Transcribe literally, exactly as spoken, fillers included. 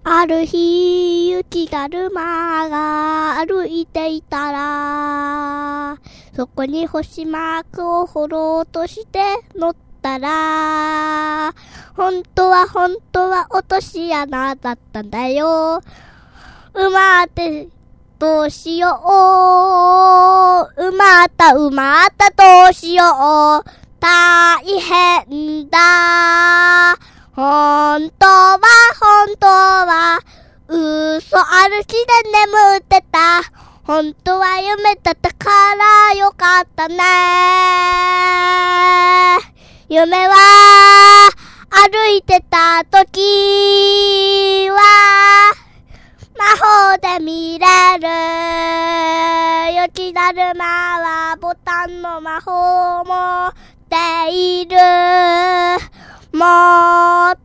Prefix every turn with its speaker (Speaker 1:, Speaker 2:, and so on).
Speaker 1: ある日、雪だるまが歩いていたら、そこに星マークを掘ろうとして乗ったら、本当は本当は落とし穴だったんだよ。埋まってどうしよう。埋まった埋まったどうしよう。大変だ。本当は本当は嘘歩きで眠ってた。本当は夢だったからよかったね。夢は歩いてた時は魔法で見れる。雪だるまはボタンの魔法を持っている。持っ